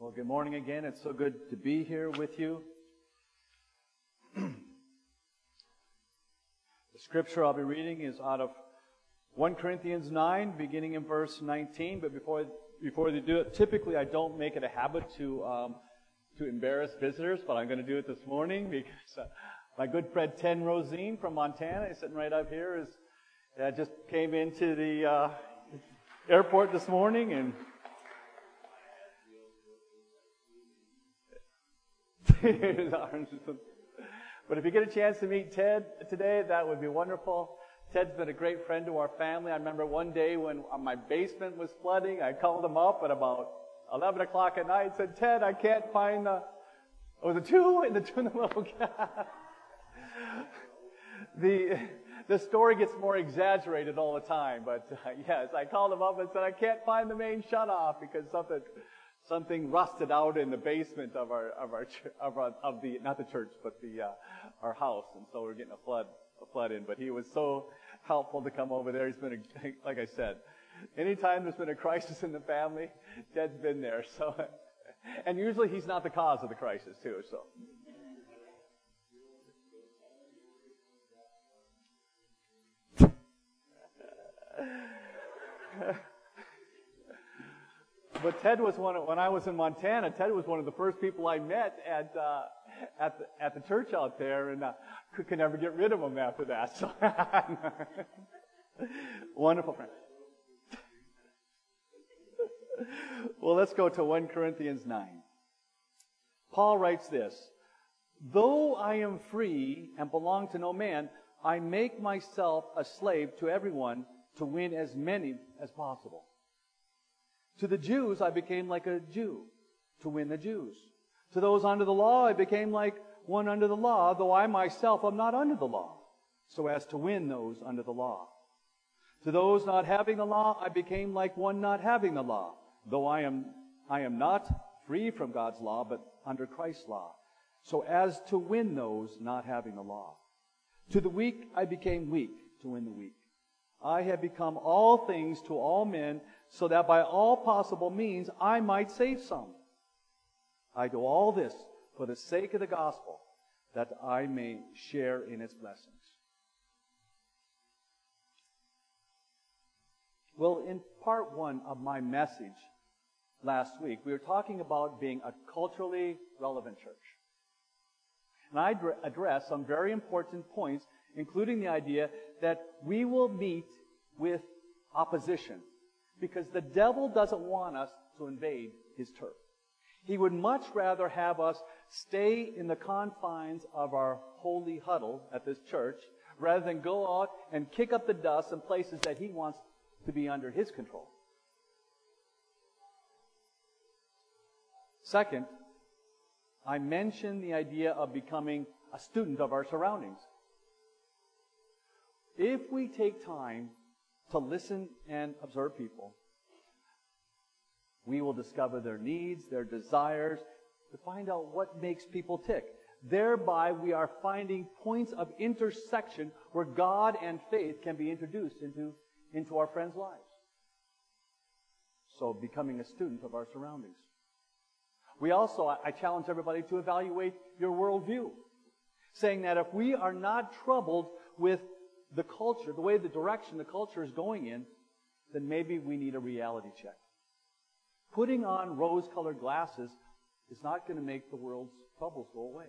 Well, good morning again. It's so good to be here with you. The scripture I'll be reading is out of 1 Corinthians 9, beginning in verse 19. But before they do it, typically I don't make it a habit to embarrass visitors, but I'm going to do it this morning because my good friend Ted Rosine from Montana, he's sitting right up here, just came into the airport this morning and but if you get a chance to meet Ted today, that would be wonderful. Ted's been a great friend to our family. I remember one day when my basement was flooding, I called him up at about 11 o'clock at night and said, Ted, I can't find the two in the little the story gets more exaggerated all the time, but yes, I called him up and said, I can't find the main shutoff because something rusted out in the basement of not the church, but our house, and so we're getting a flood in. But he was so helpful to come over there. He's been like I said, anytime there's been a crisis in the family, Ted's been there. So, and usually he's not the cause of the crisis too. So. But Ted was when I was in Montana, Ted was one of the first people I met at the church out there, and could never get rid of him after that. So wonderful friend. Well, let's go to 1 Corinthians 9. Paul writes this, though I am free and belong to no man, I make myself a slave to everyone to win as many as possible. To the Jews, I became like a Jew to win the Jews. To those under the law, I became like one under the law, though I myself am not under the law, so as to win those under the law. To those not having the law, I became like one not having the law, though I am not free from God's law, but under Christ's law, so as to win those not having the law. To the weak, I became weak to win the weak. I have become all things to all men, so that by all possible means I might save some. I do all this for the sake of the gospel, that I may share in its blessings. Well, in part one of my message last week, we were talking about being a culturally relevant church. And I addressed some very important points, including the idea that we will meet with opposition, because the devil doesn't want us to invade his turf. He would much rather have us stay in the confines of our holy huddle at this church rather than go out and kick up the dust in places that he wants to be under his control. Second, I mentioned the idea of becoming a student of our surroundings. If we take time to listen and observe people, we will discover their needs, their desires, to find out what makes people tick. Thereby, we are finding points of intersection where God and faith can be introduced into our friends' lives. So, becoming a student of our surroundings. I challenge everybody to evaluate your worldview, saying that if we are not troubled with the culture, the direction the culture is going in, then maybe we need a reality check. Putting on rose-colored glasses is not going to make the world's troubles go away.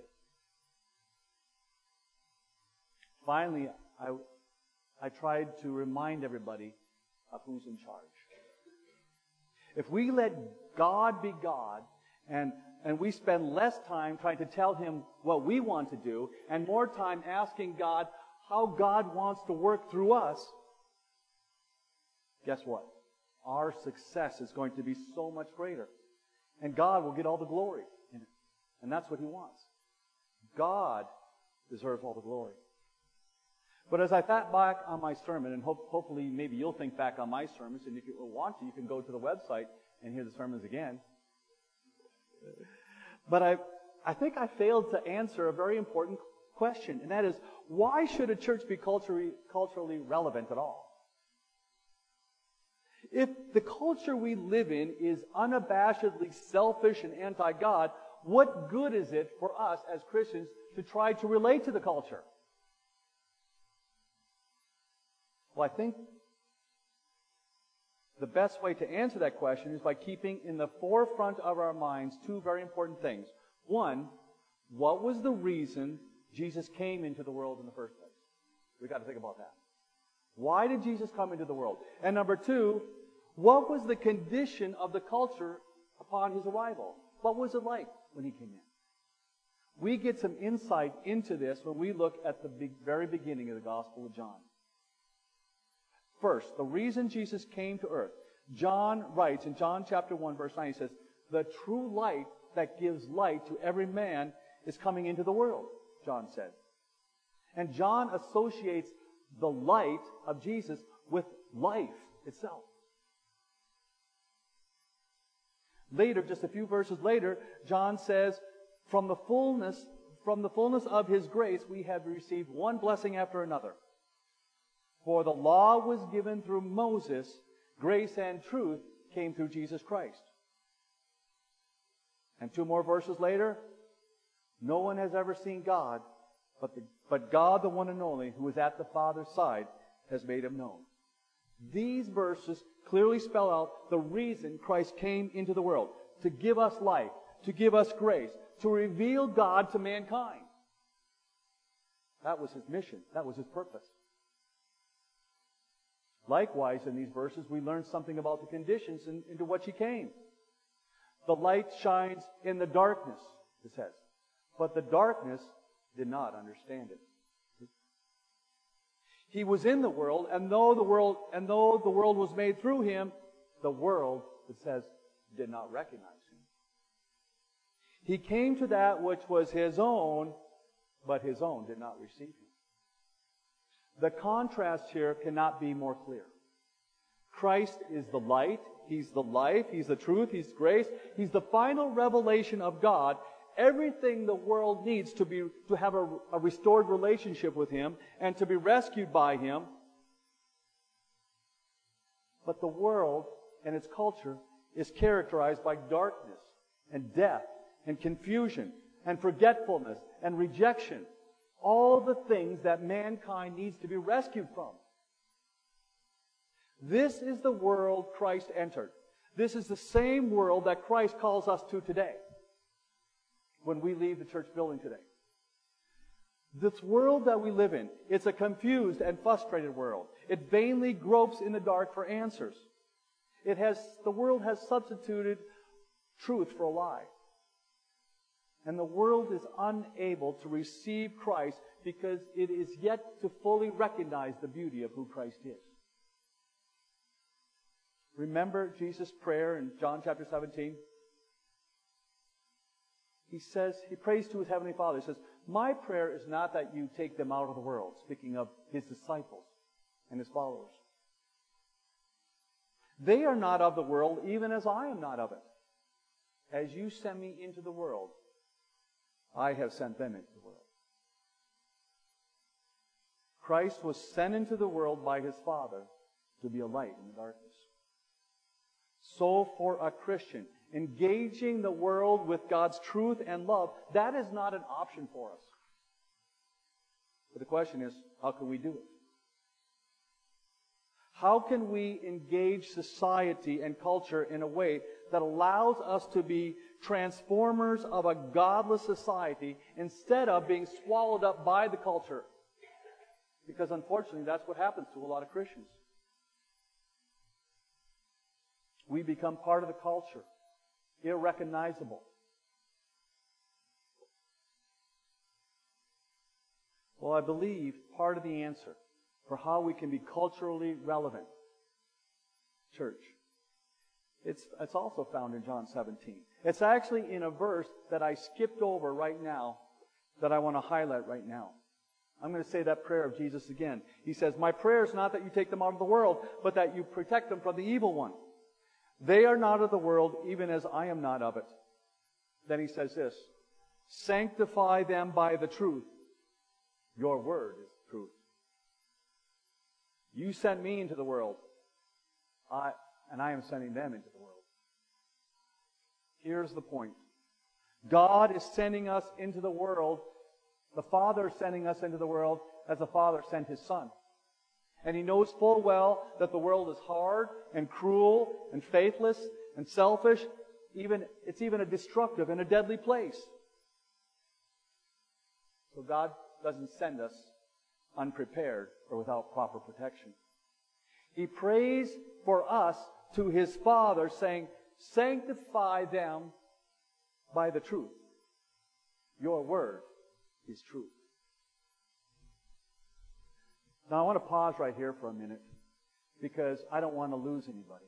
Finally, I tried to remind everybody of who's in charge. If we let God be God, and we spend less time trying to tell Him what we want to do, and more time asking God how God wants to work through us, guess what? Our success is going to be so much greater. And God will get all the glory in it. And that's what He wants. God deserves all the glory. But as I thought back on my sermon, and hopefully maybe you'll think back on my sermons, and if you want to, you can go to the website and hear the sermons again. But I think I failed to answer a very important question, and that is, why should a church be culturally relevant at all? If the culture we live in is unabashedly selfish and anti-God, what good is it for us as Christians to try to relate to the culture? Well, I think the best way to answer that question is by keeping in the forefront of our minds two very important things. One, what was the reason Jesus came into the world in the first place? We've got to think about that. Why did Jesus come into the world? And number two, what was the condition of the culture upon his arrival? What was it like when he came in? We get some insight into this when we look at the very beginning of the Gospel of John. First, the reason Jesus came to earth. John writes in John chapter 1, verse 9, he says, "The true light that gives light to every man is coming into the world," John said. And John associates the light of Jesus with life itself. Later, just a few verses later, John says, from the fullness of his grace, we have received one blessing after another. For the law was given through Moses, grace and truth came through Jesus Christ. And two more verses later, no one has ever seen God, but God, the one and only, who is at the Father's side, has made him known. These verses clearly spell out the reason Christ came into the world: to give us life, to give us grace, to reveal God to mankind. That was his mission. That was his purpose. Likewise, in these verses, we learn something about the conditions into which he came. The light shines in the darkness, it says, but the darkness did not understand it. He was in the world, and though the world was made through him, the world, it says, did not recognize him. He came to that which was his own, but his own did not receive him. The contrast here cannot be more clear. Christ is the light, he's the life, he's the truth, he's grace, he's the final revelation of God. Everything the world needs to have a restored relationship with him and to be rescued by him. But the world and its culture is characterized by darkness and death and confusion and forgetfulness and rejection. All the things that mankind needs to be rescued from. This is the world Christ entered. This is the same world that Christ calls us to today when we leave the church building today. This world that we live in, it's a confused and frustrated world. It vainly gropes in the dark for answers. The world has substituted truth for a lie. And the world is unable to receive Christ because it is yet to fully recognize the beauty of who Christ is. Remember Jesus' prayer in John chapter 17? He prays to his heavenly Father. He says, "My prayer is not that you take them out of the world," speaking of his disciples and his followers. "They are not of the world, even as I am not of it. As you sent me into the world, I have sent them into the world." Christ was sent into the world by his Father to be a light in the darkness. So for a Christian, engaging the world with God's truth and love, that is not an option for us. But the question is, how can we do it? How can we engage society and culture in a way that allows us to be transformers of a godless society instead of being swallowed up by the culture? Because unfortunately, that's what happens to a lot of Christians. We become part of the culture, irrecognizable. Well, I believe part of the answer for how we can be culturally relevant, church, it's also found in John 17. It's actually in a verse that I skipped over right now that I want to highlight right now. I'm going to say that prayer of Jesus again. He says, "My prayer is not that you take them out of the world, but that you protect them from the evil one. They are not of the world, even as I am not of it." Then he says this, "Sanctify them by the truth. Your word is truth. You sent me into the world, and I am sending them into the world. Here's the point. God is sending us into the world. The Father is sending us into the world as the Father sent His Son. And He knows full well that the world is hard and cruel and faithless and selfish. It's even a destructive and a deadly place. So God doesn't send us unprepared or without proper protection. He prays for us to His Father, saying, sanctify them by the truth. Your word is truth. Now I want to pause right here for a minute because I don't want to lose anybody.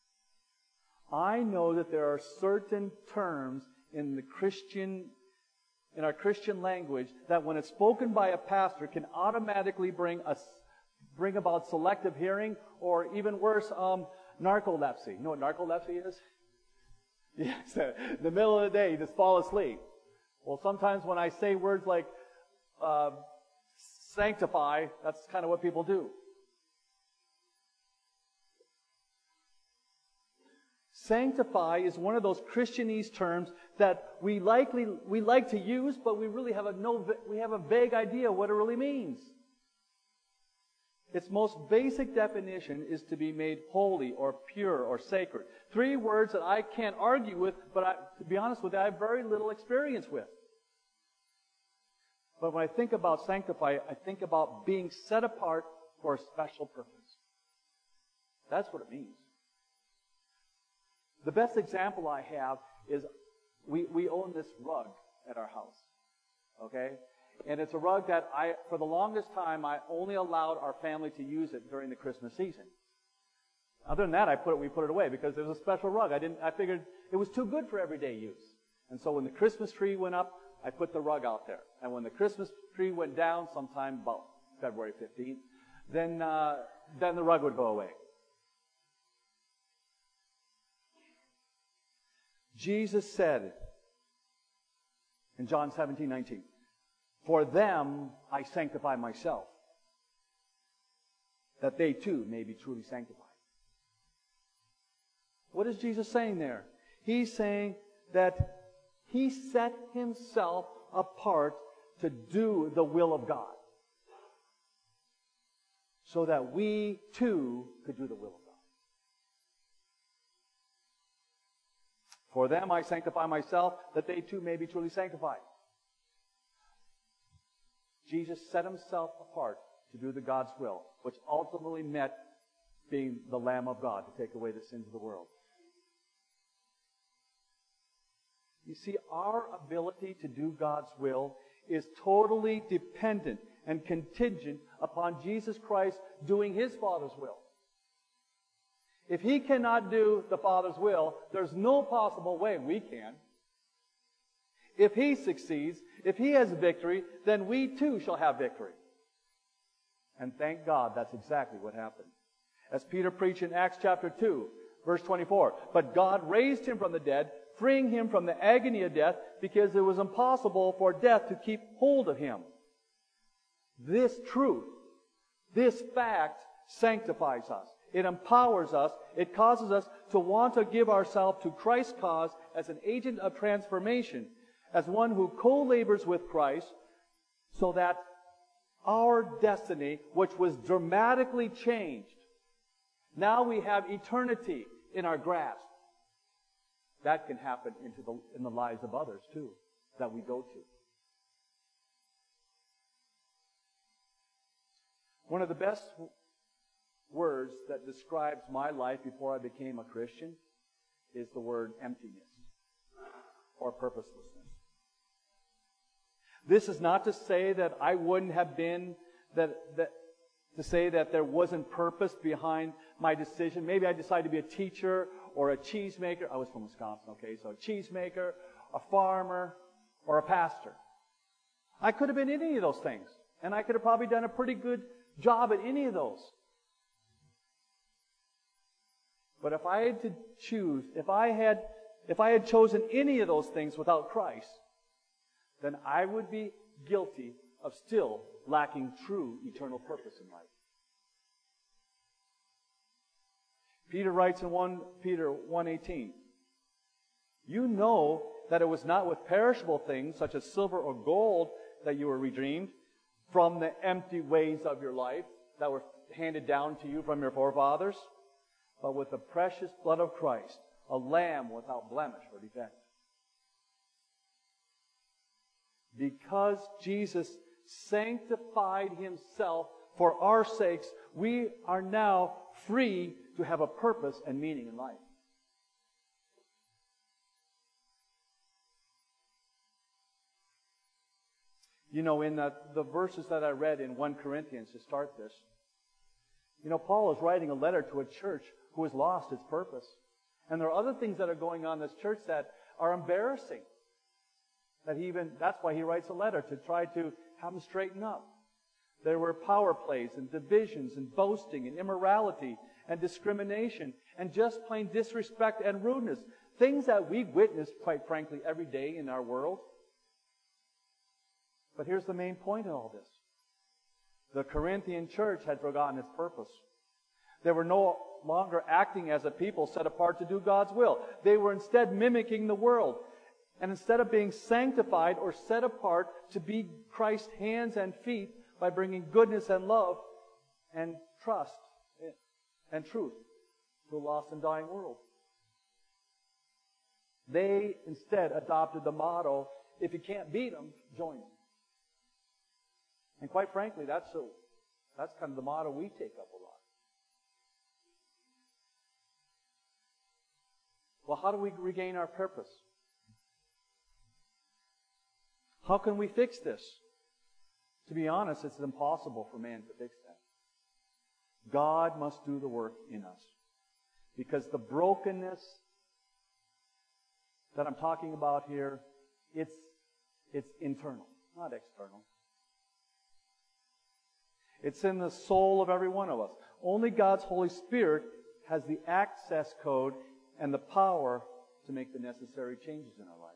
I know that there are certain terms in our Christian language that when it's spoken by a pastor can automatically bring about selective hearing, or even worse, narcolepsy. You know what narcolepsy is? Yes, in the middle of the day, you just fall asleep. Well, sometimes when I say words like sanctify, that's kind of what people do. Sanctify is one of those Christianese terms that we like to use, but we really have a vague idea what it really means. Its most basic definition is to be made holy or pure or sacred. 3 words that I can't argue with, but to be honest with you, I have very little experience with. But when I think about sanctify, I think about being set apart for a special purpose. That's what it means. The best example I have is we own this rug at our house. Okay? And it's a rug that for the longest time, I only allowed our family to use it during the Christmas season. Other than that, we put it away because it was a special rug. I figured it was too good for everyday use. And so when the Christmas tree went up, I put the rug out there. And when the Christmas tree went down, sometime about February 15th, then the rug would go away. Jesus said in John 17:19, for them I sanctify myself, that they too may be truly sanctified. What is Jesus saying there? He's saying that He set Himself apart to do the will of God, so that we too could do the will of God. For them I sanctify myself, that they too may be truly sanctified. Jesus set Himself apart to do the God's will, which ultimately meant being the Lamb of God to take away the sins of the world. You see, our ability to do God's will is totally dependent and contingent upon Jesus Christ doing His Father's will. If He cannot do the Father's will, there's no possible way we can. If He succeeds, if He has victory, then we too shall have victory. And thank God that's exactly what happened. As Peter preached in Acts chapter 2, verse 24, but God raised Him from the dead, freeing Him from the agony of death, because it was impossible for death to keep hold of Him. This truth, this fact, sanctifies us. It empowers us. It causes us to want to give ourselves to Christ's cause as an agent of transformation, as one who co-labors with Christ, so that our destiny, which was dramatically changed, now we have eternity in our grasp. That can happen in the lives of others too, that we go to. One of the best words that describes my life before I became a Christian is the word emptiness or purposelessness. This is not to say that I wouldn't have been, to say that there wasn't purpose behind my decision. Maybe I decided to be a teacher or a cheesemaker. I was from Wisconsin, okay, so a cheesemaker, a farmer, or a pastor. I could have been any of those things, and I could have probably done a pretty good job at any of those. But if I had to choose, if I had chosen any of those things without Christ, then I would be guilty of still lacking true eternal purpose in life. Peter writes in 1 Peter 1:18, "You know that it was not with perishable things such as silver or gold that you were redeemed from the empty ways of your life that were handed down to you from your forefathers, but with the precious blood of Christ, a lamb without blemish or defect." Because Jesus sanctified himself for our sakes, we are now free to have a purpose and meaning in life. You know, in the verses that I read in 1 Corinthians to start this, you know, Paul is writing a letter to a church who has lost its purpose. And there are other things that are going on in this church that are embarrassing. That's why he writes a letter, to try to have them straighten up. There were power plays and divisions and boasting and immorality and discrimination and just plain disrespect and rudeness. Things that we witness, quite frankly, every day in our world. But here's the main point in all this. The Corinthian church had forgotten its purpose. They were no longer acting as a people set apart to do God's will. They were instead mimicking the world. And instead of being sanctified or set apart to be Christ's hands and feet by bringing goodness and love and trust and truth to a lost and dying world, they instead adopted the motto, if you can't beat them, join them. And quite frankly, that's kind of the motto we take up a lot. Well, how do we regain our purpose? How can we fix this? To be honest, it's impossible for man to fix that. God must do the work in us. Because the brokenness that I'm talking about here, it's internal, not external. It's in the soul of every one of us. Only God's Holy Spirit has the access code and the power to make the necessary changes in our lives.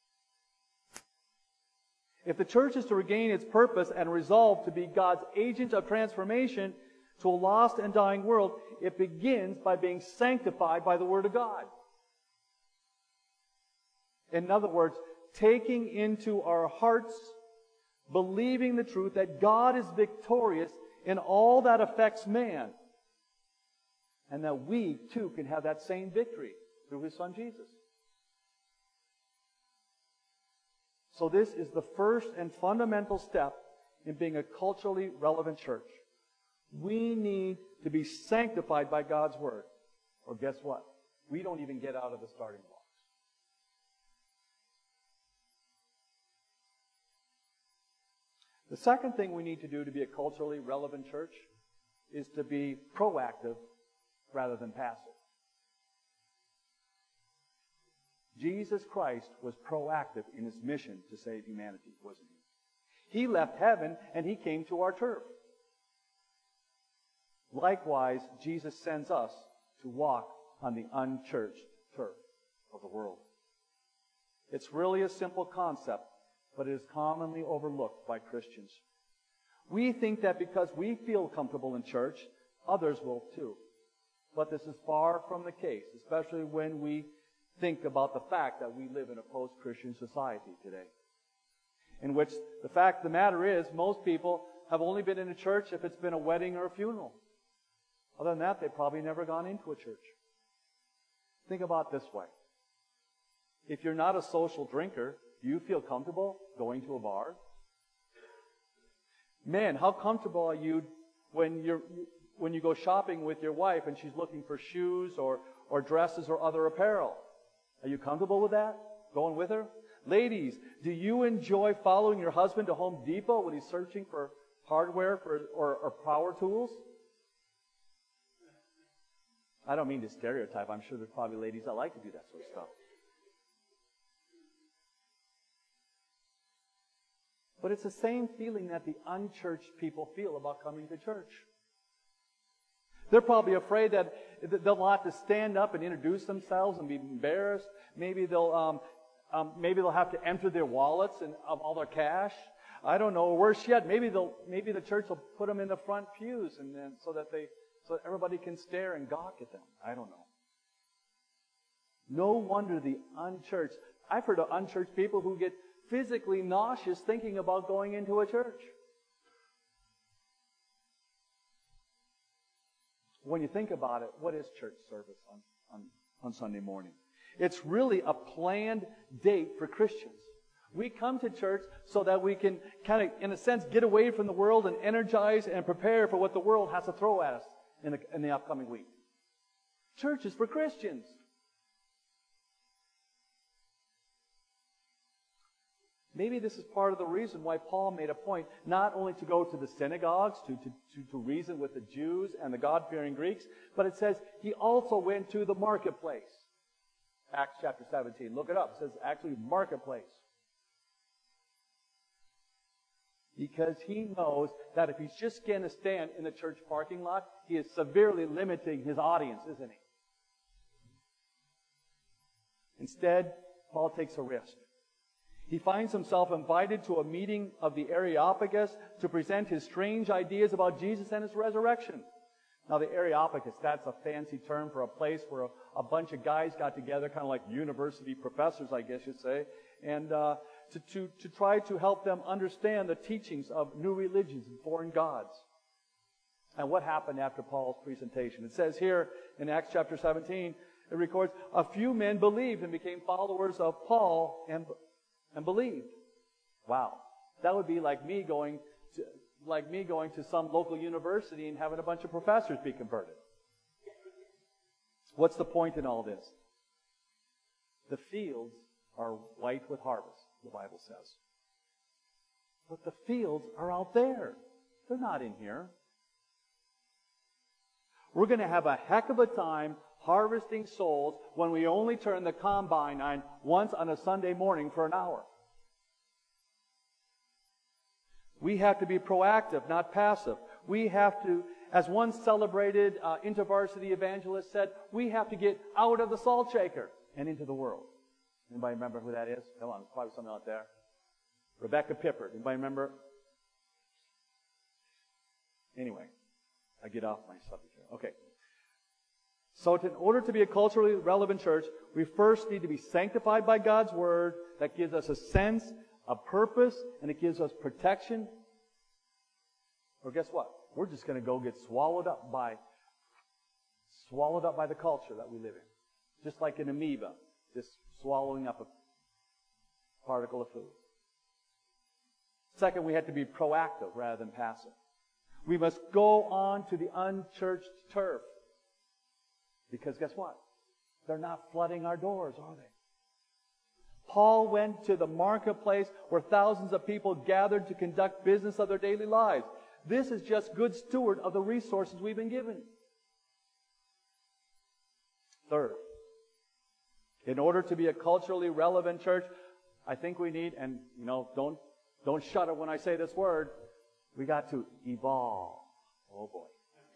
If the church is to regain its purpose and resolve to be God's agent of transformation to a lost and dying world, it begins by being sanctified by the Word of God. In other words, taking into our hearts, believing the truth that God is victorious in all that affects man, and that we too can have that same victory through His Son Jesus. So this is the first and fundamental step in being a culturally relevant church. We need to be sanctified by God's Word. Or guess what? We don't even get out of the starting blocks. The second thing we need to do to be a culturally relevant church is to be proactive rather than passive. Jesus Christ was proactive in His mission to save humanity, wasn't He? He left heaven and He came to our turf. Likewise, Jesus sends us to walk on the unchurched turf of the world. It's really a simple concept, but it is commonly overlooked by Christians. We think that because we feel comfortable in church, others will too. But this is far from the case, especially when we think about the fact that we live in a post-Christian society today, in which the fact of the matter is most people have only been in a church if it's been a wedding or a funeral. Other than that, they've probably never gone into a church. Think about it this way. If you're not a social drinker, do you feel comfortable going to a bar? Man, how comfortable are you when you go shopping with your wife and she's looking for shoes or dresses or other apparel? Are you comfortable with that? Going with her? Ladies, do you enjoy following your husband to Home Depot when he's searching for hardware or power tools? I don't mean to stereotype. I'm sure there's probably ladies that like to do that sort of stuff. But it's the same feeling that the unchurched people feel about coming to church. They're probably afraid that they'll have to stand up and introduce themselves and be embarrassed. Maybe they'll have to empty their wallets and of all their cash. I don't know. Or worse yet, maybe the church will put them in the front pews and then so so that everybody can stare and gawk at them. I don't know. No wonder the unchurched. I've heard of unchurched people who get physically nauseous thinking about going into a church. When you think about it, what is church service on Sunday morning? It's really a planned date for Christians. We come to church so that we can kind of, in a sense, get away from the world and energize and prepare for what the world has to throw at us in the upcoming week. Church is for Christians. Maybe this is part of the reason why Paul made a point not only to go to the synagogues, to reason with the Jews and the God-fearing Greeks, but it says he also went to the marketplace. Acts chapter 17. Look it up. It says actually marketplace. Because he knows that if he's just going to stand in the church parking lot, he is severely limiting his audience, isn't he? Instead, Paul takes a risk. He finds himself invited to a meeting of the Areopagus to present his strange ideas about Jesus and his resurrection. Now, the Areopagus, that's a fancy term for a place where a bunch of guys got together, kind of like university professors, I guess you'd say, and to try to help them understand the teachings of new religions and foreign gods. And what happened after Paul's presentation? It says here in Acts chapter 17, it records, a few men believed and became followers of Paul and believed. Wow. That would be like me going to some local university and having a bunch of professors be converted. What's the point in all this? The fields are white with harvest, the Bible says. But the fields are out there. They're not in here. We're going to have a heck of a time harvesting souls when we only turn the combine on once on a Sunday morning for an hour. We have to be proactive, not passive. We have to, as one celebrated InterVarsity evangelist said, we have to get out of the salt shaker and into the world. Anybody remember who that is? Come on, there's probably someone out there. Rebecca Pippert. Anybody remember? Anyway, I get off my subject here. Okay. So in order to be a culturally relevant church, we first need to be sanctified by God's Word. That gives us a sense, a purpose, and it gives us protection. Or guess what? We're just going to go get swallowed up by the culture that we live in. Just like an amoeba, just swallowing up a particle of food. Second, we have to be proactive rather than passive. We must go on to the unchurched turf. Because guess what? They're not flooding our doors, are they? Paul went to the marketplace where thousands of people gathered to conduct business of their daily lives. This is just good steward of the resources we've been given. Third, in order to be a culturally relevant church, I think we need, and don't shudder when I say this word, we got to evolve. Oh boy.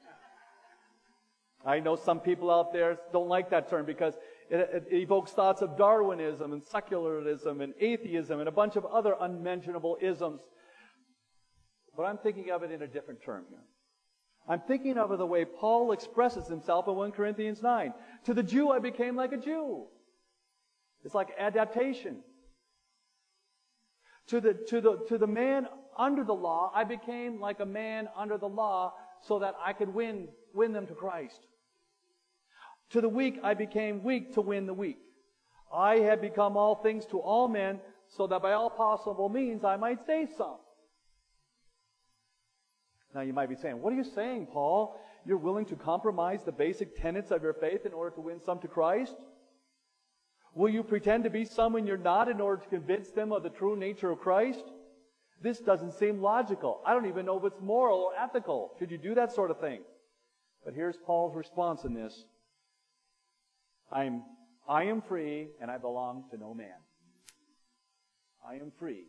I know some people out there don't like that term because it evokes thoughts of Darwinism and secularism and atheism and a bunch of other unmentionable isms. But I'm thinking of it in a different term here. I'm thinking of it the way Paul expresses himself in 1 Corinthians 9. To the Jew I became like a Jew. It's like adaptation. To the man under the law, I became like a man under the law so that I could win them to Christ. To the weak, I became weak to win the weak. I had become all things to all men so that by all possible means I might save some. Now you might be saying, what are you saying, Paul? You're willing to compromise the basic tenets of your faith in order to win some to Christ? Will you pretend to be someone you're not in order to convince them of the true nature of Christ? This doesn't seem logical. I don't even know if it's moral or ethical. Should you do that sort of thing? But here's Paul's response in this. I am free and I belong to no man. I am free.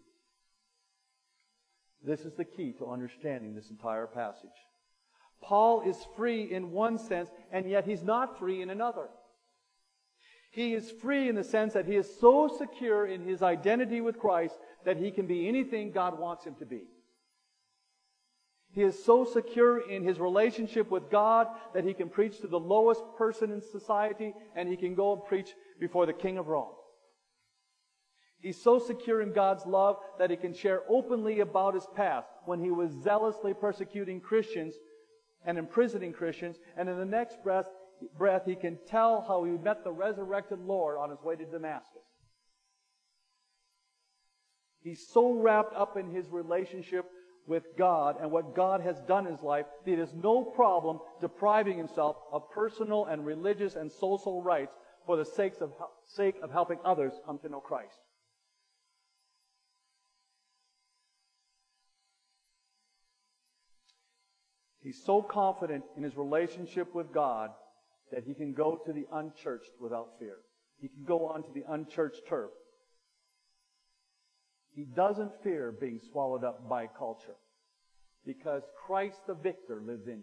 This is the key to understanding this entire passage. Paul is free in one sense, and yet he's not free in another. He is free in the sense that he is so secure in his identity with Christ that he can be anything God wants him to be. He is so secure in his relationship with God that he can preach to the lowest person in society, and he can go and preach before the King of Rome. He's so secure in God's love that he can share openly about his past when he was zealously persecuting Christians and imprisoning Christians, and in the next breath he can tell how he met the resurrected Lord on his way to Damascus. He's so wrapped up in his relationship with God and what God has done in his life that he has no problem depriving himself of personal and religious and social rights for the sake of helping others come to know Christ. He's so confident in his relationship with God that he can go to the unchurched without fear. He can go onto the unchurched turf. He doesn't fear being swallowed up by culture because Christ the victor lives in him.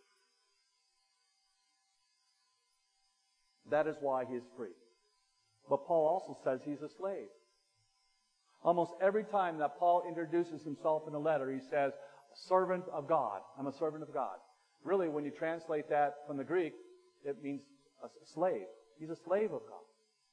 That is why he is free. But Paul also says he's a slave. Almost every time that Paul introduces himself in a letter, he says, servant of God. I'm a servant of God. Really, when you translate that from the Greek, it means a slave. He's a slave of God.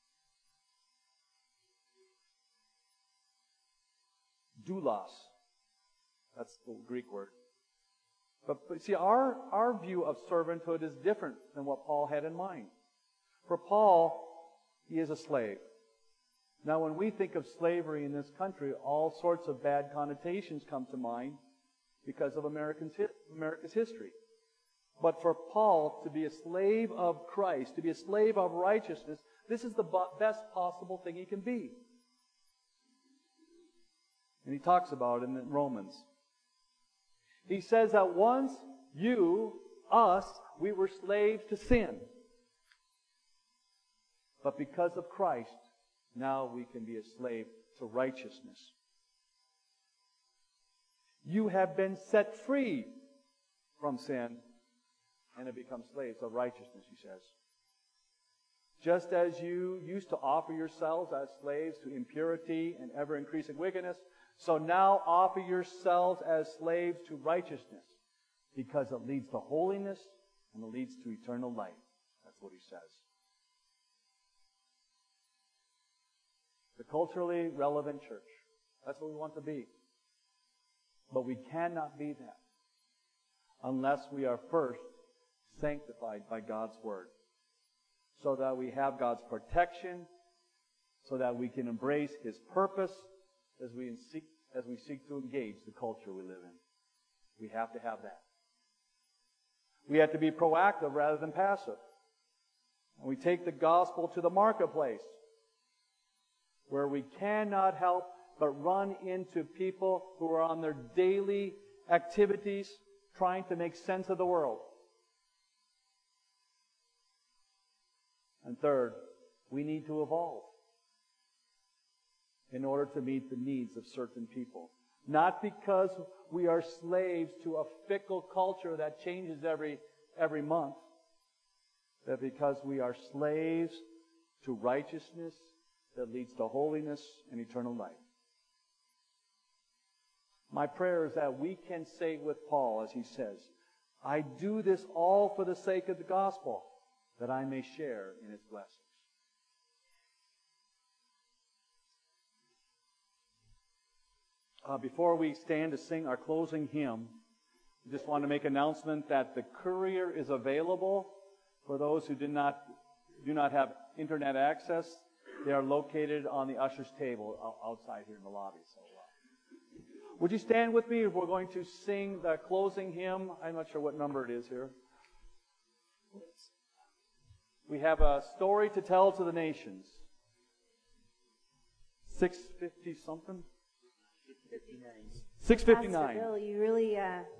Doulos. That's the Greek word. But see, our view of servanthood is different than what Paul had in mind. For Paul, he is a slave. Now, when we think of slavery in this country, all sorts of bad connotations come to mind because of America's history. But for Paul to be a slave of Christ, to be a slave of righteousness, this is the best possible thing he can be. And he talks about it in Romans. He says that once we were slaves to sin. But because of Christ, now we can be a slave to righteousness. You have been set free from sin and have become slaves of righteousness, he says. Just as you used to offer yourselves as slaves to impurity and ever-increasing wickedness, so now offer yourselves as slaves to righteousness, because it leads to holiness and it leads to eternal life. That's what he says. The culturally relevant church. That's what we want to be. But we cannot be that unless we are first sanctified by God's Word, so that we have God's protection, so that we can embrace His purpose as we seek to engage the culture we live in. We have to have that. We have to be proactive rather than passive. And we take the gospel to the marketplace, where we cannot help but run into people who are on their daily activities trying to make sense of the world. And third, we need to evolve in order to meet the needs of certain people. Not because we are slaves to a fickle culture that changes every month, but because we are slaves to righteousness that leads to holiness and eternal life. My prayer is that we can say with Paul, as he says, I do this all for the sake of the gospel, that I may share in its blessings. Before we stand to sing our closing hymn, I just want to make an announcement that the courier is available for those who do not have internet access. They are located on the usher's table outside here in the lobby. So, would you stand with me if we're going to sing the closing hymn? I'm not sure what number it is here. We have a story to tell to the nations. 650 something? 659. 659. Pastor Bill, you really